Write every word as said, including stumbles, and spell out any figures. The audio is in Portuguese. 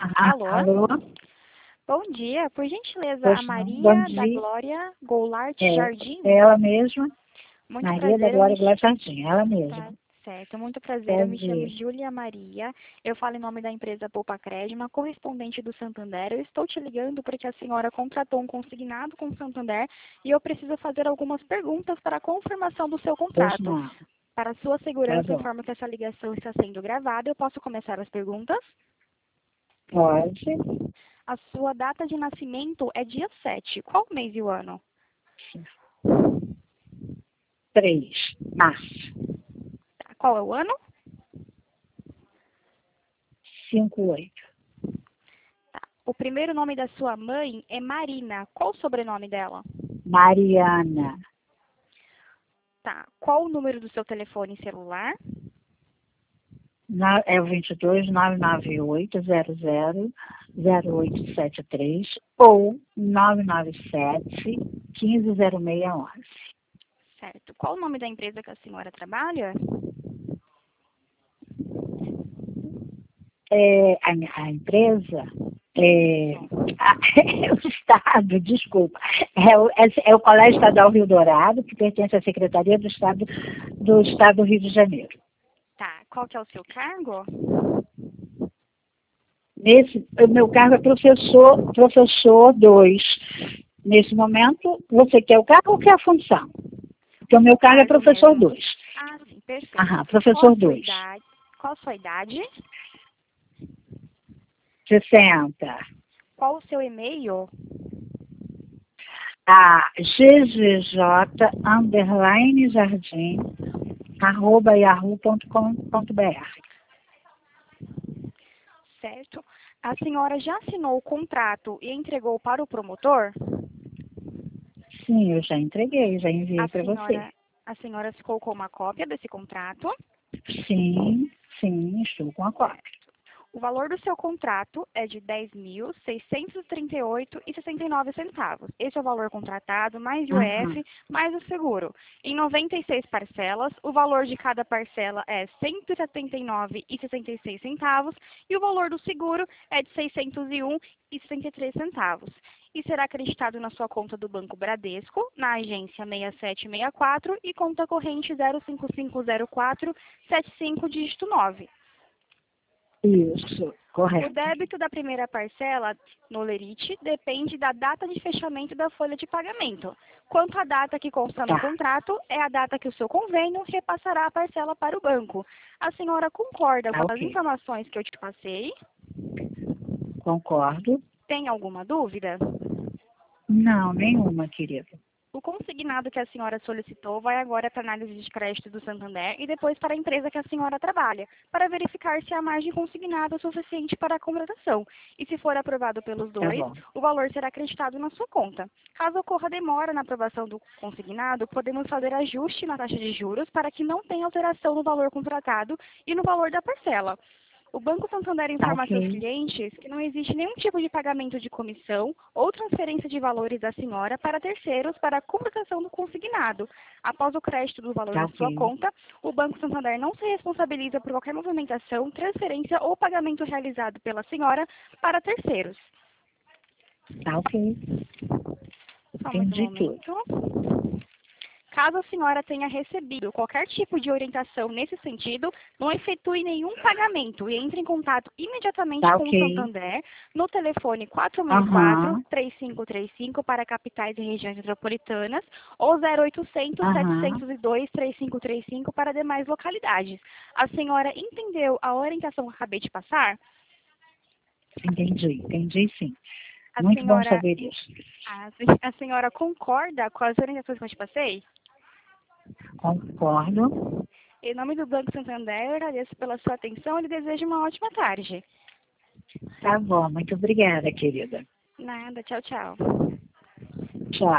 Ah, Alô? alô? Bom dia, por gentileza, Pois a não. Maria Bom da dia. Glória Goulart É, Jardim? é ela mesma, Muito Maria da prazer, eu me Glória Goulart ch... Jardim, ela Tá mesma. certo, muito prazer, eu me chamo Prazer. Júlia Maria, eu falo em nome da empresa Poupa Crédito, uma correspondente do Santander. Eu estou te ligando porque a senhora contratou um consignado com o Santander e eu preciso fazer algumas perguntas para a confirmação do seu Pois contrato. não. Para sua Tá segurança, bom. informo que essa ligação está sendo gravada. Eu posso começar as perguntas? Pode. A sua data de nascimento é dia sete. Qual o mês e o ano? Três. Março. Tá, qual é o ano? Cinco, oito. Tá. O primeiro nome da sua mãe é Marina. Qual o sobrenome dela? Mariana. Tá. Qual o número do seu telefone celular? Na, é o vinte e dois, nove nove oito, zero zero, zero oito sete três ou nove nove sete, um cinco zero seis um um. Certo. Qual o nome da empresa que a senhora trabalha? É, a, a empresa, é, Isso. a, é o Estado, desculpa, é o, é, é o Colégio Estadual Rio Dourado, que pertence à Secretaria do Estado do, Estado do Rio de Janeiro. Tá. Qual que é o seu cargo? Nesse, o meu cargo é professor, professor dois. Nesse momento, você quer o cargo ou quer a função? Porque O o seu meu cargo é cargo professor mesmo. dois. Ah, sim. Perfeito. Aham, Qual a professor sua dois. idade? Qual a sua idade? sessenta. Qual o seu e-mail? A ggj underline jardim arroba yahoo ponto com ponto br. Certo. A senhora já assinou o contrato e entregou para o promotor? Sim, eu já entreguei, já A enviei para você. senhora, a senhora se colocou uma cópia desse contrato? Sim, sim, estou com a cópia. O valor do seu contrato é de dez mil seiscentos e trinta e oito reais e sessenta e nove centavos. Esse é o valor contratado, mais o Aham, I F, mais o seguro. Em noventa e seis parcelas, o valor de cada parcela é cento e setenta e nove reais e sessenta e seis centavos e o valor do seguro é de seiscentos e um reais e sessenta e três centavos. E será acreditado na sua conta do Banco Bradesco, na agência seis sete seis quatro e conta corrente zero cinco cinco zero quatro sete cinco dígito nove. isso, O correto. débito da primeira parcela no Lerite depende da data de fechamento da folha de pagamento. Quanto à data que consta no Tá, contrato, é a data que o seu convênio repassará a parcela para o banco. A senhora concorda tá com as ok. informações que eu te passei? Concordo. Tem alguma dúvida? Não, nenhuma, querida. O consignado que a senhora solicitou vai agora para a análise de crédito do Santander e depois para a empresa que a senhora trabalha, para verificar se a margem consignada é suficiente para a contratação. E se for aprovado pelos Tá dois, bom. o valor será acreditado na sua conta. Caso ocorra demora na aprovação do consignado, podemos fazer ajuste na taxa de juros para que não tenha alteração no valor contratado e no valor da parcela. O Banco Santander Tá informa a seus ok. clientes que não existe nenhum tipo de pagamento de comissão ou transferência de valores da senhora para terceiros para a completação do consignado. Após o crédito do valor Tá na sua ok. conta, o Banco Santander não se responsabiliza por qualquer movimentação, transferência ou pagamento realizado pela senhora para terceiros. Tá ok. Só mais um Entendi tudo. momento. Caso a senhora tenha recebido qualquer tipo de orientação nesse sentido, não efetue nenhum pagamento e entre em contato imediatamente Tá com o ok. Santander no telefone quatro seis quatro, Aham, três cinco três cinco para capitais e regiões metropolitanas ou zero oitocentos, aham. setecentos e dois, três cinco três cinco para demais localidades. A senhora entendeu a orientação que eu acabei de passar? Entendi, entendi sim. A Muito bom senhora, saber isso. a, a senhora concorda com as orientações que eu te passei? Concordo. Em nome do Banco Santander, eu agradeço pela sua atenção e lhe desejo uma ótima tarde. Tá bom, muito obrigada, querida. Nada, tchau, tchau. Tchau.